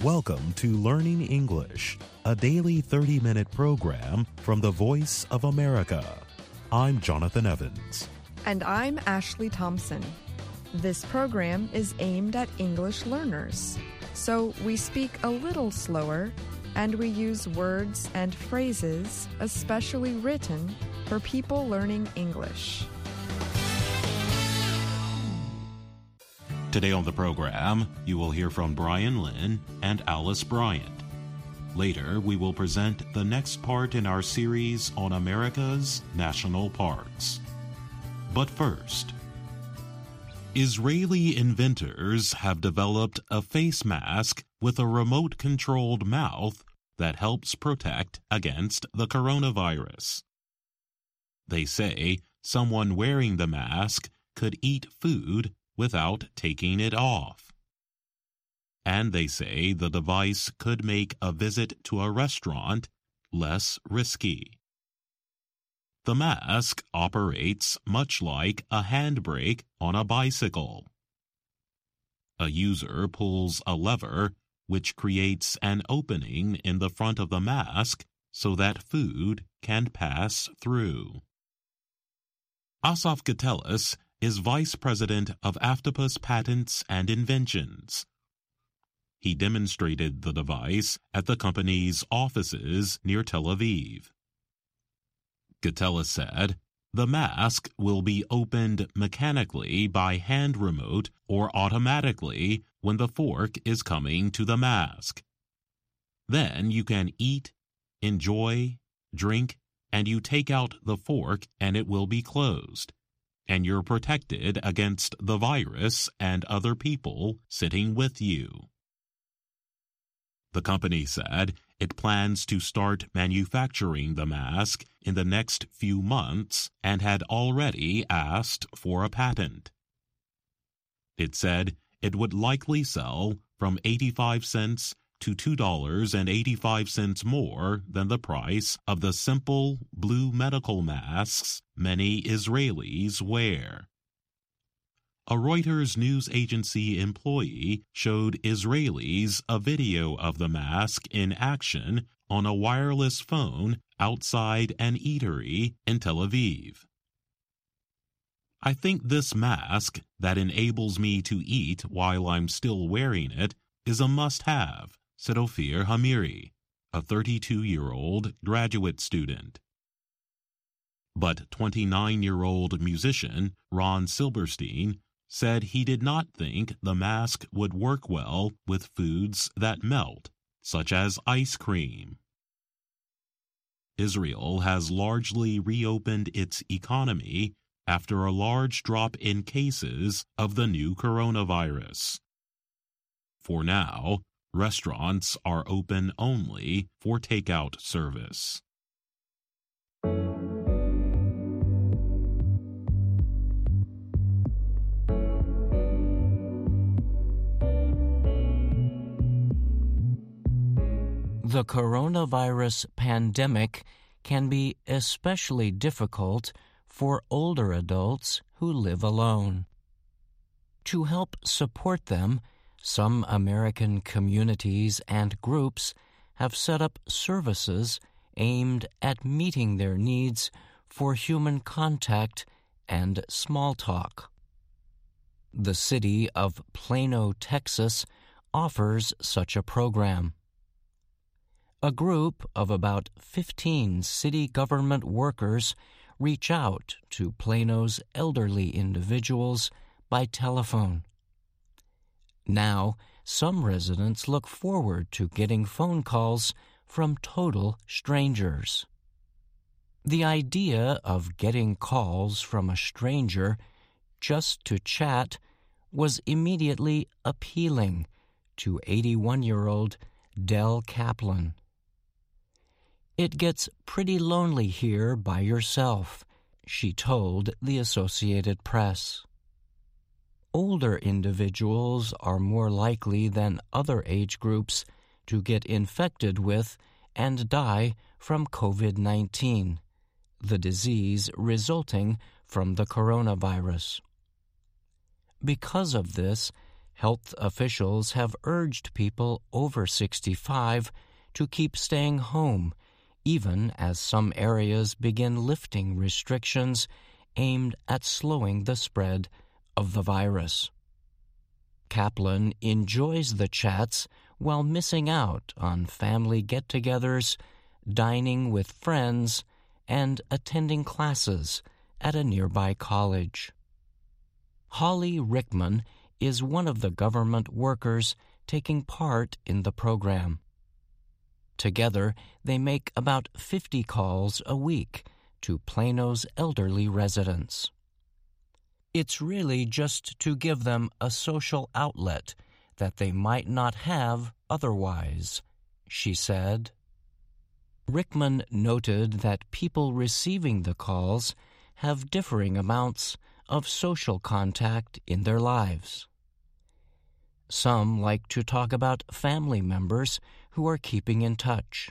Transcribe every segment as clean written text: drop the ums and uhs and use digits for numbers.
Welcome to Learning English, a daily 30-minute program from the Voice of America. I'm Jonathan Evans. And I'm Ashley Thompson. This program is aimed at English learners, so we speak a little slower and we use words and phrases especially written for people learning English. Today on the program, you will hear from Brian Lynn and Alice Bryant. Later, we will present the next part in our series on America's national parks. But first, Israeli inventors have developed a face mask with a remote-controlled mouth that helps protect against the coronavirus. They say someone wearing the mask could eat food without taking it off. And they say the device could make a visit to a restaurant less risky. The mask operates much like a handbrake on a bicycle. A user pulls a lever which creates an opening in the front of the mask so that food can pass through. Asaf Gatelis is Vice President of Aftapus Patents and Inventions. He demonstrated the device at the company's offices near Tel Aviv. Gatelis said, "The mask will be opened mechanically by hand remote or automatically when the fork is coming to the mask. Then you can eat, enjoy, drink, and you take out the fork and it will be closed. And you're protected against the virus and other people sitting with you." The company said it plans to start manufacturing the mask in the next few months and had already asked for a patent. It said it would likely sell from 85 cents to $2.85 more than the price of the simple blue medical masks many Israelis wear. A Reuters news agency employee showed Israelis a video of the mask in action on a wireless phone outside an eatery in Tel Aviv. "I think this mask that enables me to eat while I'm still wearing it is a must-have," said Ophir Hamiri, a 32-year-old graduate student. But 29-year-old musician Ron Silberstein said he did not think the mask would work well with foods that melt, such as ice cream. Israel has largely reopened its economy after a large drop in cases of the new coronavirus. For now, restaurants are open only for takeout service. The coronavirus pandemic can be especially difficult for older adults who live alone. To help support them, some American communities and groups have set up services aimed at meeting their needs for human contact and small talk. The city of Plano, Texas, offers such a program. A group of about 15 city government workers reach out to Plano's elderly individuals by telephone. Now, some residents look forward to getting phone calls from total strangers. The idea of getting calls from a stranger just to chat was immediately appealing to 81-year-old Del Kaplan. "It gets pretty lonely here by yourself," she told the Associated Press. Older individuals are more likely than other age groups to get infected with and die from COVID-19, the disease resulting from the coronavirus. Because of this, health officials have urged people over 65 to keep staying home, even as some areas begin lifting restrictions aimed at slowing the spread of the virus. Kaplan enjoys the chats while missing out on family get-togethers, dining with friends, and attending classes at a nearby college. Holly Rickman is one of the government workers taking part in the program. Together, they make about 50 calls a week to Plano's elderly residents. It's really just to give them a social outlet that they might not have otherwise, she said. Rickman noted that people receiving the calls have differing amounts of social contact in their lives. Some like to talk about family members who are keeping in touch.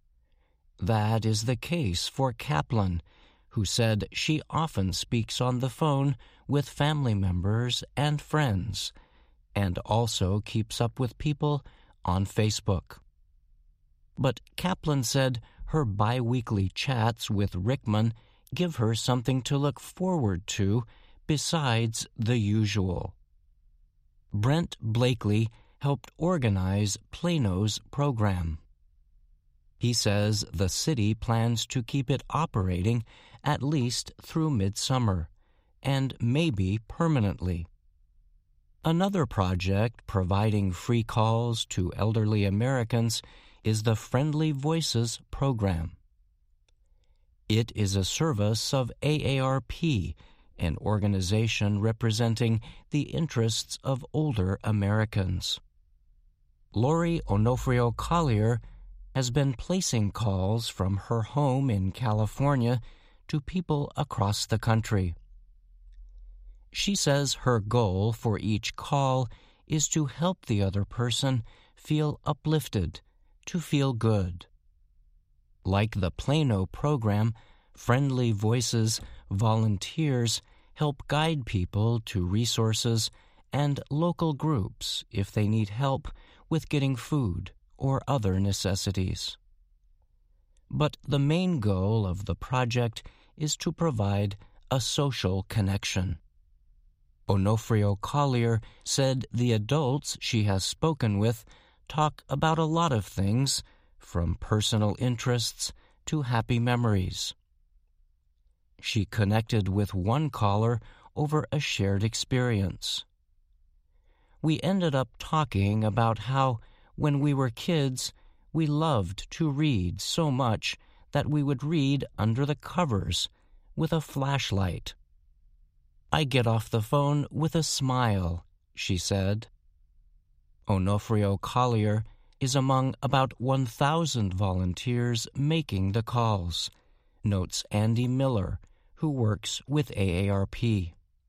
That is the case for Kaplan, who said she often speaks on the phone with family members and friends, and also keeps up with people on Facebook. But Kaplan said her bi-weekly chats with Rickman give her something to look forward to besides the usual. Brent Blakely helped organize Plano's program. He says the city plans to keep it operating at least through midsummer, and maybe permanently. Another project providing free calls to elderly Americans is the Friendly Voices program. It is a service of AARP, an organization representing the interests of older Americans. Lori Onofrio Collier has been placing calls from her home in California to people across the country. She says her goal for each call is to help the other person feel uplifted, to feel good. Like the Plano program, Friendly Voices volunteers help guide people to resources and local groups if they need help with getting food or other necessities. But the main goal of the project is to provide a social connection. Onofrio Collier said the adults she has spoken with talk about a lot of things, from personal interests to happy memories. She connected with one caller over a shared experience. We ended up talking about how, when we were kids, we loved to read so much that we would read under the covers with a flashlight. I get off the phone with a smile, she said. Onofrio Collier is among about 1,000 volunteers making the calls, notes Andy Miller, who works with AARP.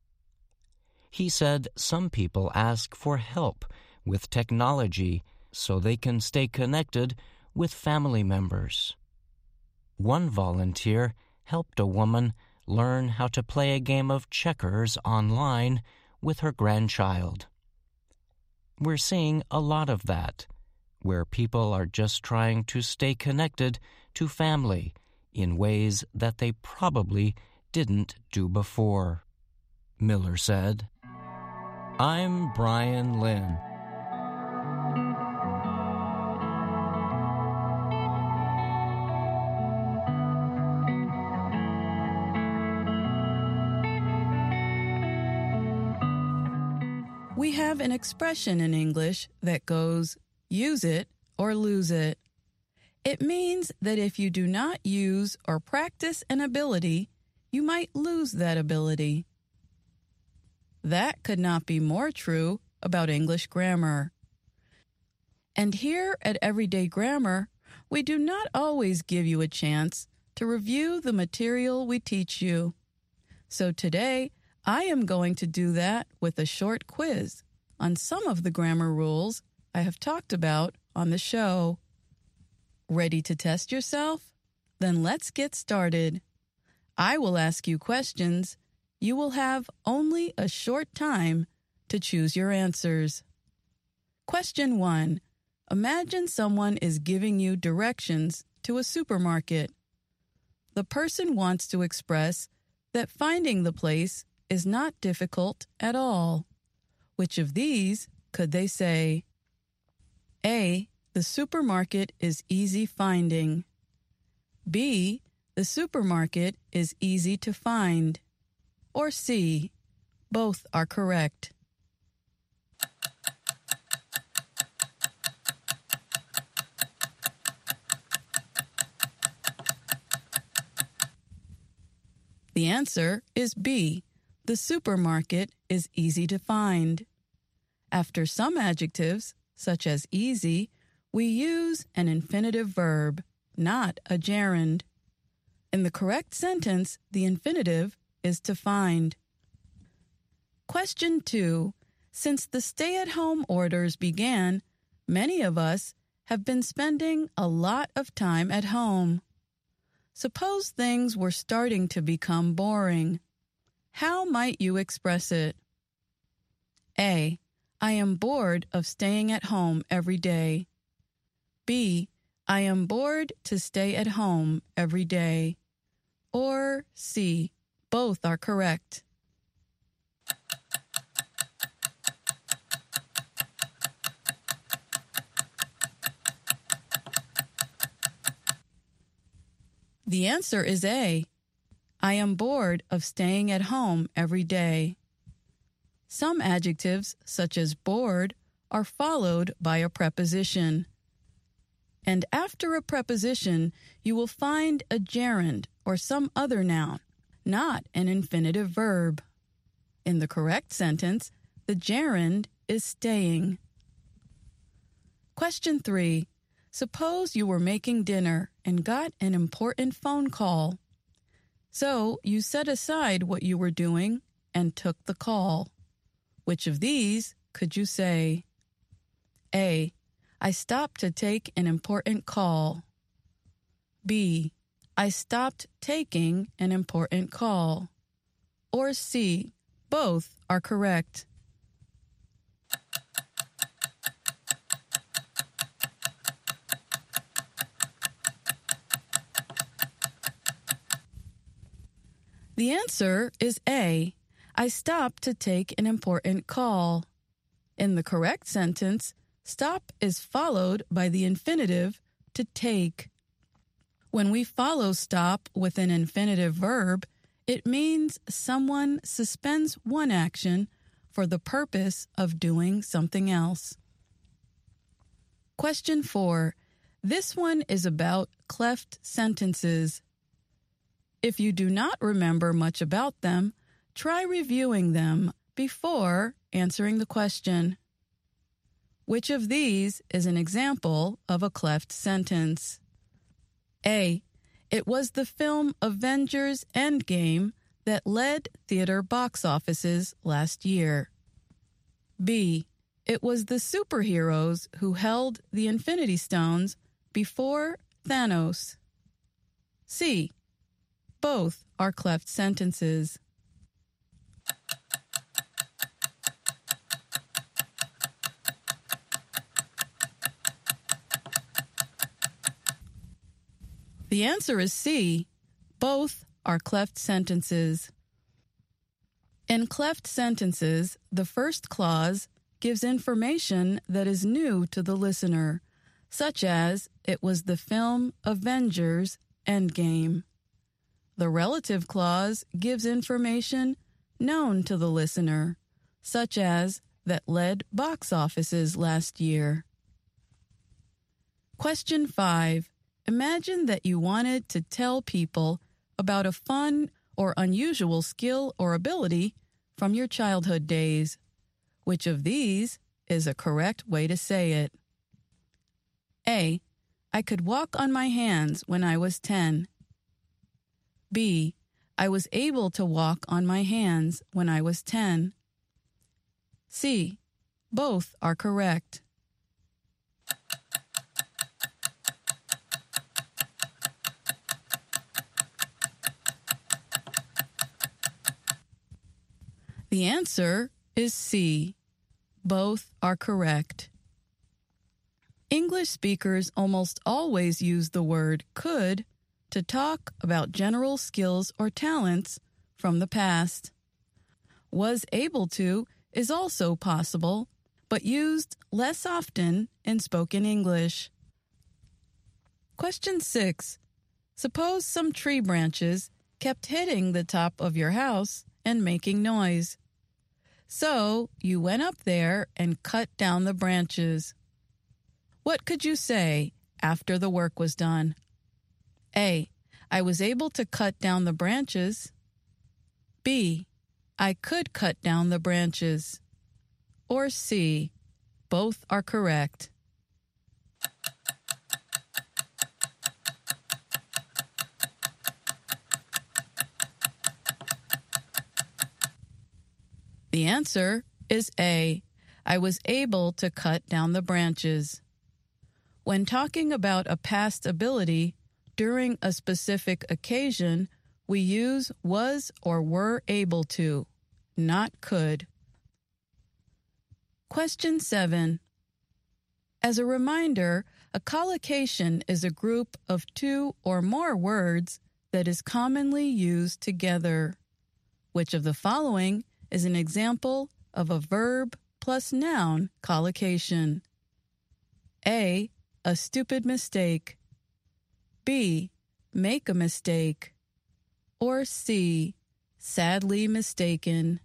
He said some people ask for help with technology so they can stay connected with family members. One volunteer helped a woman learn how to play a game of checkers online with her grandchild. We're seeing a lot of that, where people are just trying to stay connected to family in ways that they probably didn't do before, Miller said. I'm Brian Lynn. We have an expression in English that goes, use it or lose it. It means that if you do not use or practice an ability, you might lose that ability. That could not be more true about English grammar. And here at Everyday Grammar, we do not always give you a chance to review the material we teach you. So today, I am going to do that with a short quiz on some of the grammar rules I have talked about on the show. Ready to test yourself? Then let's get started. I will ask you questions. You will have only a short time to choose your answers. Question 1. Imagine someone is giving you directions to a supermarket. The person wants to express that finding the place is not difficult at all. Which of these could they say? A. The supermarket is easy finding. B. The supermarket is easy to find. Or C. Both are correct. The answer is B. The supermarket is easy to find. After some adjectives, such as easy, we use an infinitive verb, not a gerund. In the correct sentence, the infinitive is to find. Question 2. Since the stay-at-home orders began, many of us have been spending a lot of time at home. Suppose things were starting to become boring. How might you express it? A. I am bored of staying at home every day. B. I am bored to stay at home every day. Or C. Both are correct. The answer is A. I am bored of staying at home every day. Some adjectives, such as bored, are followed by a preposition. And after a preposition, you will find a gerund or some other noun, not an infinitive verb. In the correct sentence, the gerund is staying. Question 3. Suppose you were making dinner and got an important phone call. So you set aside what you were doing and took the call. Which of these could you say? A. I stopped to take an important call. B. I stopped taking an important call. Or C. Both are correct. The answer is A. I stopped to take an important call. In the correct sentence, stop is followed by the infinitive to take. When we follow stop with an infinitive verb, it means someone suspends one action for the purpose of doing something else. Question 4. This one is about cleft sentences. If you do not remember much about them, try reviewing them before answering the question. Which of these is an example of a cleft sentence? A. It was the film Avengers Endgame that led theater box offices last year. B. It was the superheroes who held the Infinity Stones before Thanos. C. Both are cleft sentences. The answer is C. Both are cleft sentences. In cleft sentences, the first clause gives information that is new to the listener, such as it was the film Avengers Endgame. The relative clause gives information known to the listener, such as that led box offices last year. Question 5. Imagine that you wanted to tell people about a fun or unusual skill or ability from your childhood days. Which of these is a correct way to say it? A. I could walk on my hands when I was 10. B. I was able to walk on my hands when I was 10. C. Both are correct. The answer is C. Both are correct. English speakers almost always use the word could to talk about general skills or talents from the past. Was able to is also possible, but used less often in spoken English. Question 6. Suppose some tree branches kept hitting the top of your house and making noise. So you went up there and cut down the branches. What could you say after the work was done? A. I was able to cut down the branches. B. I could cut down the branches. Or C. Both are correct. The answer is A. I was able to cut down the branches. When talking about a past ability during a specific occasion, we use was or were able to, not could. Question 7. As a reminder, a collocation is a group of two or more words that is commonly used together. Which of the following is an example of a verb plus noun collocation? A. A stupid mistake. B. Make a mistake. Or C. Sadly mistaken.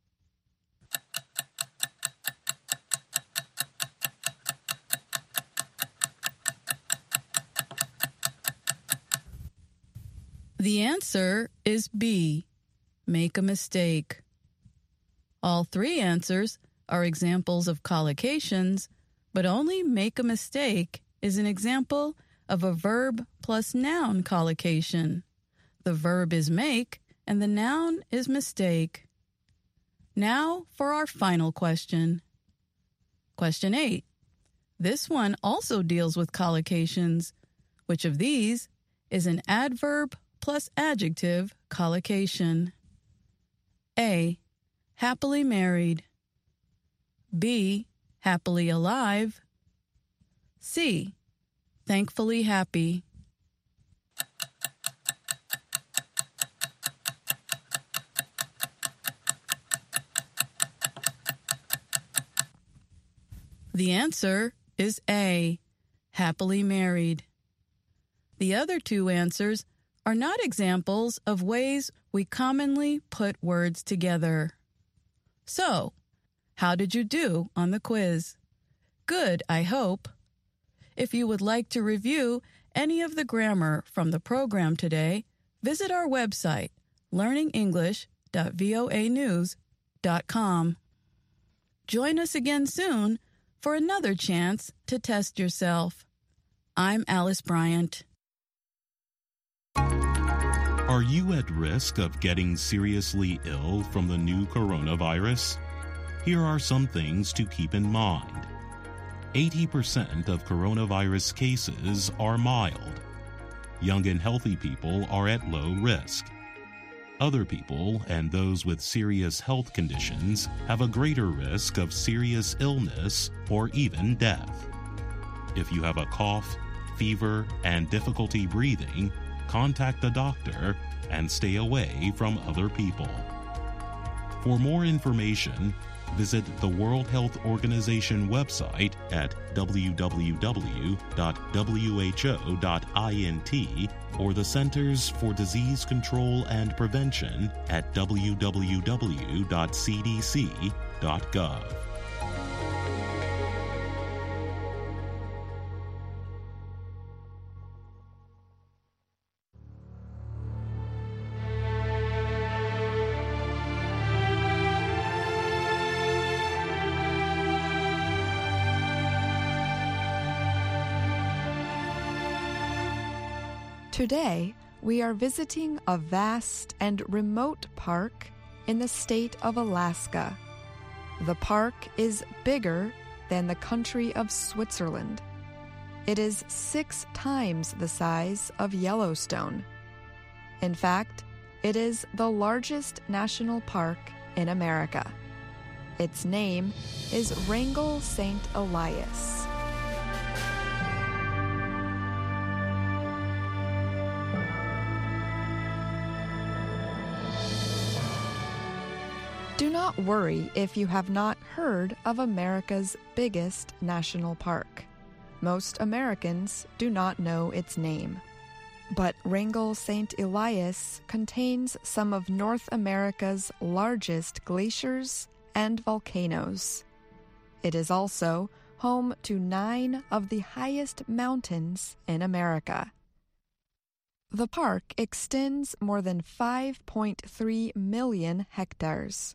The answer is B. Make a mistake. All three answers are examples of collocations, but only make a mistake is an example of a verb plus noun collocation. The verb is make and the noun is mistake. Now for our final question. Question 8. This one also deals with collocations. Which of these is an adverb plus adjective collocation? A. Happily married. B. Happily alive. C. Thankfully happy. The answer is A. Happily married. The other two answers are not examples of ways we commonly put words together. So, how did you do on the quiz? Good, I hope. If you would like to review any of the grammar from the program today, visit our website, learningenglish.voanews.com. Join us again soon for another chance to test yourself. I'm Alice Bryant. Are you at risk of getting seriously ill from the new coronavirus? Here are some things to keep in mind. 80% of coronavirus cases are mild. Young and healthy people are at low risk. Other people and those with serious health conditions have a greater risk of serious illness or even death. If you have a cough, fever, and difficulty breathing, contact a doctor and stay away from other people. For more information, visit the World Health Organization website at www.who.int or the Centers for Disease Control and Prevention at www.cdc.gov. Today, we are visiting a vast and remote park in the state of Alaska. The park is bigger than the country of Switzerland. It is 6 times the size of Yellowstone. In fact, it is the largest national park in America. Its name is Wrangell St. Elias. Do not worry if you have not heard of America's biggest national park. Most Americans do not know its name. But Wrangell St. Elias contains some of North America's largest glaciers and volcanoes. It is also home to 9 of the highest mountains in America. The park extends more than 5.3 million hectares.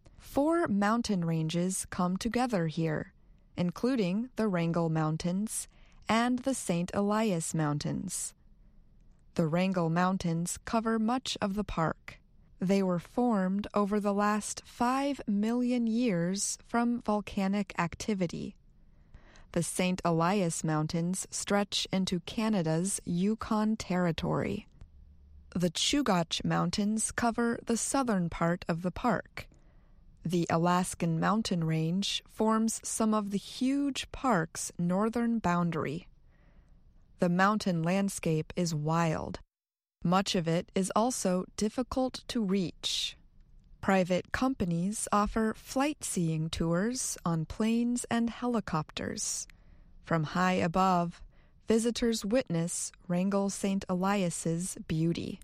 4 mountain ranges come together here, including the Wrangell Mountains and the St. Elias Mountains. The Wrangell Mountains cover much of the park. They were formed over the last 5 million years from volcanic activity. The St. Elias Mountains stretch into Canada's Yukon Territory. The Chugach Mountains cover the southern part of the park. The Alaskan Mountain Range forms some of the huge park's northern boundary. The mountain landscape is wild. Much of it is also difficult to reach. Private companies offer flight-seeing tours on planes and helicopters. From high above, visitors witness Wrangell St. Elias's beauty.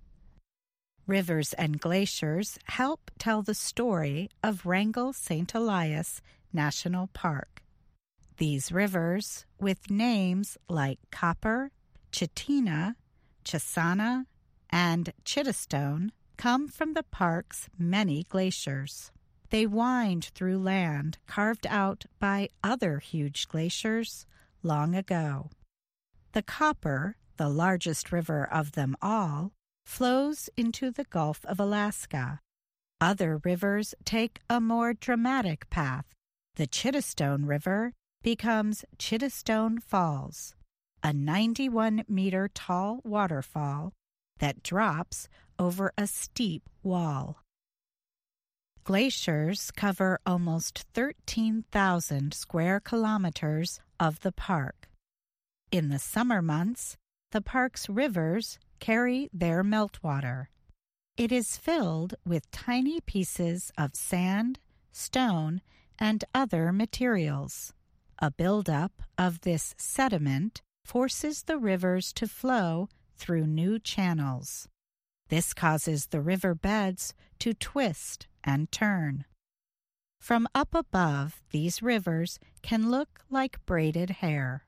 Rivers and glaciers help tell the story of Wrangell St. Elias National Park. These rivers, with names like Copper, Chitina, Chisana, and Chittistone, come from the park's many glaciers. They wind through land carved out by other huge glaciers long ago. The Copper, the largest river of them all, flows into the Gulf of Alaska. Other rivers take a more dramatic path. The Chittistone River becomes Chittistone Falls, a 91-meter tall waterfall that drops over a steep wall. Glaciers cover almost 13,000 square kilometers of the park. In the summer months, the park's rivers carry their meltwater. It is filled with tiny pieces of sand, stone, and other materials. A buildup of this sediment forces the rivers to flow through new channels. This causes the river beds to twist and turn. From up above, these rivers can look like braided hair.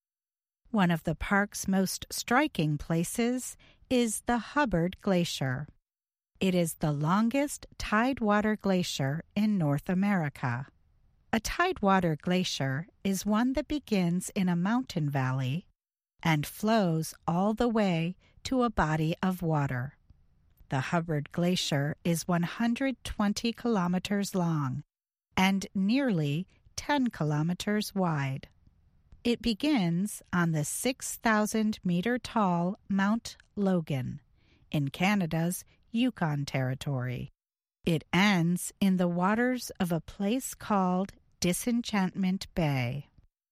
One of the park's most striking places is the Hubbard Glacier. It is the longest tidewater glacier in North America. A tidewater glacier is one that begins in a mountain valley and flows all the way to a body of water. The Hubbard Glacier is 120 kilometers long and nearly 10 kilometers wide. It begins on the 6,000-meter-tall Mount Logan in Canada's Yukon Territory. It ends in the waters of a place called Disenchantment Bay.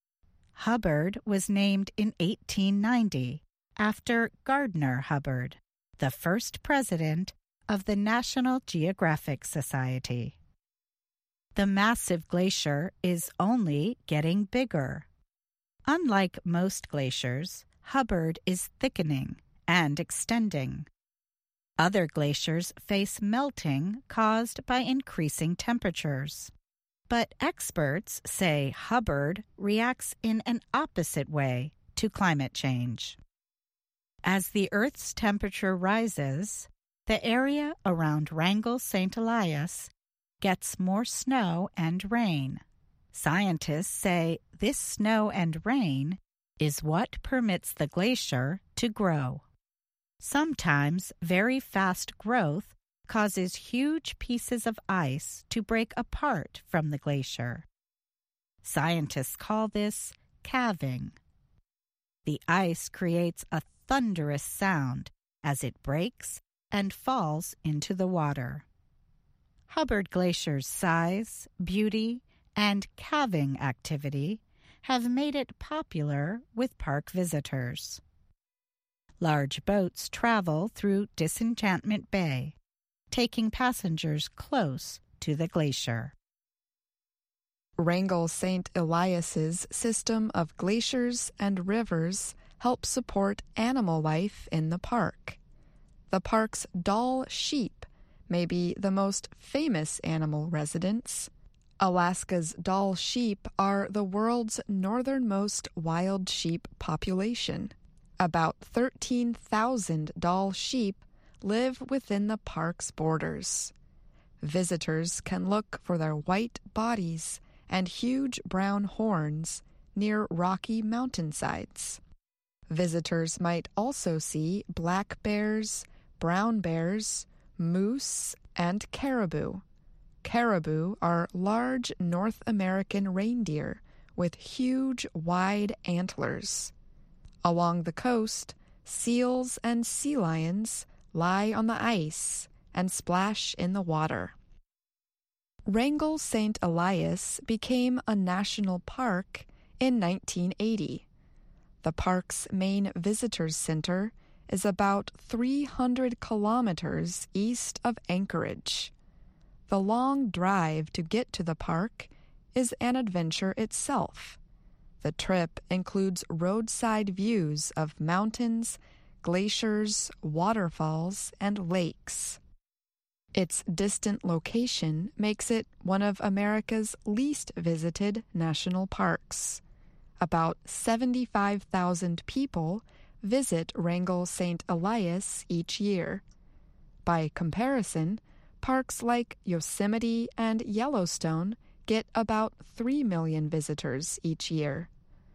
Hubbard was named in 1890 after Gardner Hubbard, the first president of the National Geographic Society. The massive glacier is only getting bigger. Unlike most glaciers, Hubbard is thickening and extending. Other glaciers face melting caused by increasing temperatures. But experts say Hubbard reacts in an opposite way to climate change. As the Earth's temperature rises, the area around Wrangell St. Elias gets more snow and rain. Scientists say this snow and rain is what permits the glacier to grow. Sometimes very fast growth causes huge pieces of ice to break apart from the glacier. Scientists call this calving. The ice creates a thunderous sound as it breaks and falls into the water. Hubbard Glacier's size, beauty, and calving activity have made it popular with park visitors. Large boats travel through Disenchantment Bay, taking passengers close to the glacier. Wrangell St. Elias's system of glaciers and rivers help support animal life in the park. The park's Dall sheep may be the most famous animal residents. Alaska's Dall sheep are the world's northernmost wild sheep population. About 13,000 Dall sheep live within the park's borders. Visitors can look for their white bodies and huge brown horns near rocky mountainsides. Visitors might also see black bears, brown bears, moose, and caribou. Caribou are large North American reindeer with huge, wide antlers. Along the coast, seals and sea lions lie on the ice and splash in the water. Wrangell St. Elias became a national park in 1980. The park's main visitors center is about 300 kilometers east of Anchorage. The long drive to get to the park is an adventure itself. The trip includes roadside views of mountains, glaciers, waterfalls, and lakes. Its distant location makes it one of America's least visited national parks. About 75,000 people visit Wrangell St. Elias each year. By comparison, parks like Yosemite and Yellowstone get about 3 million visitors each year.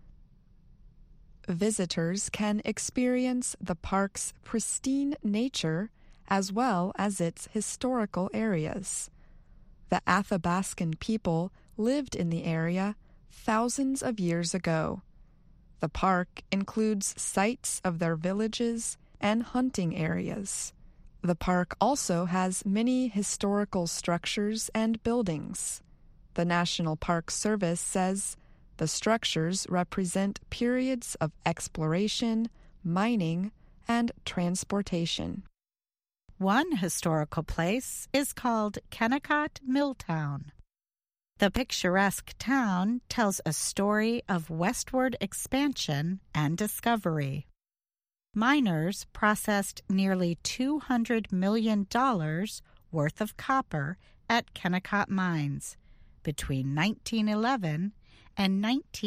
Visitors can experience the park's pristine nature as well as its historical areas. The Athabascan people lived in the area thousands of years ago. The park includes sites of their villages and hunting areas. The park also has many historical structures and buildings. The National Park Service says the structures represent periods of exploration, mining, and transportation. One historical place is called Kennecott Milltown. The picturesque town tells a story of westward expansion and discovery. Miners processed nearly $200 million worth of copper at Kennecott Mines between 1911 and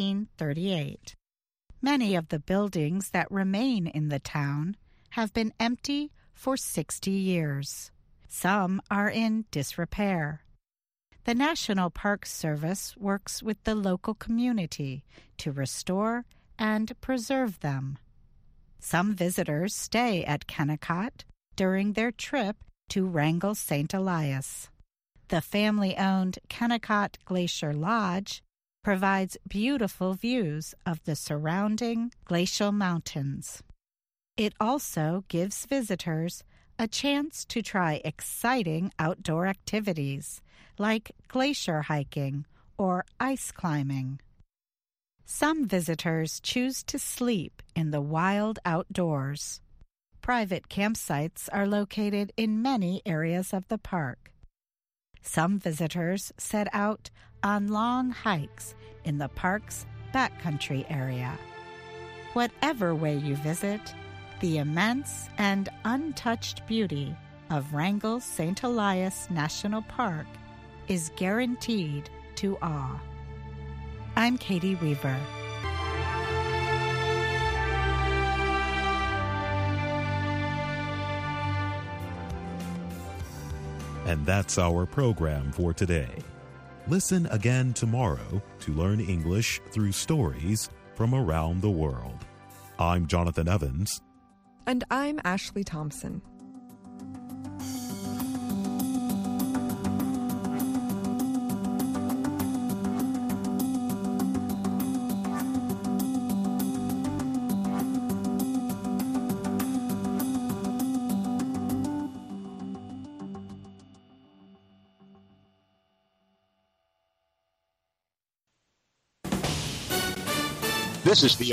1938. Many of the buildings that remain in the town have been empty for 60 years. Some are in disrepair. The National Park Service works with the local community to restore and preserve them. Some visitors stay at Kennecott during their trip to Wrangell St. Elias. The family-owned Kennecott Glacier Lodge provides beautiful views of the surrounding glacial mountains. It also gives visitors a chance to try exciting outdoor activities like glacier hiking or ice climbing. Some visitors choose to sleep in the wild outdoors. Private campsites are located in many areas of the park. Some visitors set out on long hikes in the park's backcountry area. Whatever way you visit, the immense and untouched beauty of Wrangell St. Elias National Park is guaranteed to awe. I'm Katie Weaver. And that's our program for today. Listen again tomorrow to learn English through stories from around the world. I'm Jonathan Evans. And I'm Ashley Thompson. This is the